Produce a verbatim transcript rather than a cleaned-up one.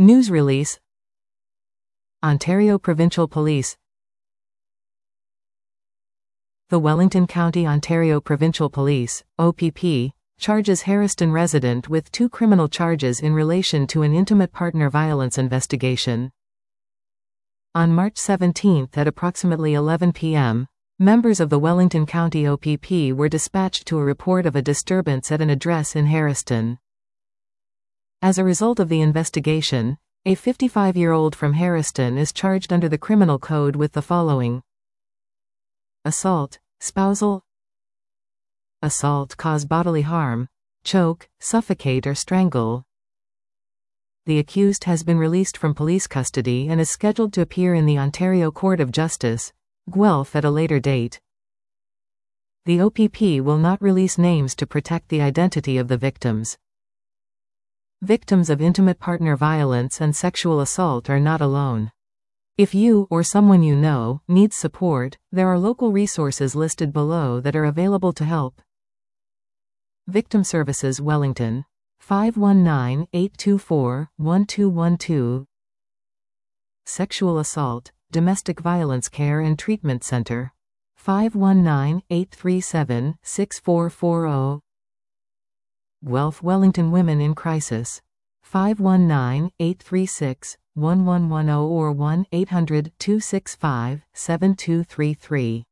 News release. Ontario Provincial Police. The Wellington County, Ontario Provincial Police, O P P, charges Harriston resident with two criminal charges in relation to an intimate partner violence investigation. On March seventeenth at approximately eleven p m, members of the Wellington County O P P were dispatched to a report of a disturbance at an address in Harriston. As a result of the investigation, a fifty-five-year-old from Harriston is charged under the Criminal Code with the following: assault, spousal, assault cause bodily harm, choke, suffocate or strangle. The accused has been released from police custody and is scheduled to appear in the Ontario Court of Justice, Guelph, at a later date. The O P P will not release names to protect the identity of the victims. Victims of intimate partner violence and sexual assault are not alone. If you or someone you know needs support, there are local resources listed below that are available to help. Victim Services Wellington, five one nine, eight two four, one two one two. Sexual Assault, Domestic Violence Care and Treatment Center, five one nine, eight three seven, six four four zero. Guelph Wellington Women in Crisis, five one nine, eight three six, one one one zero or one eight hundred, two six five, seven two three three.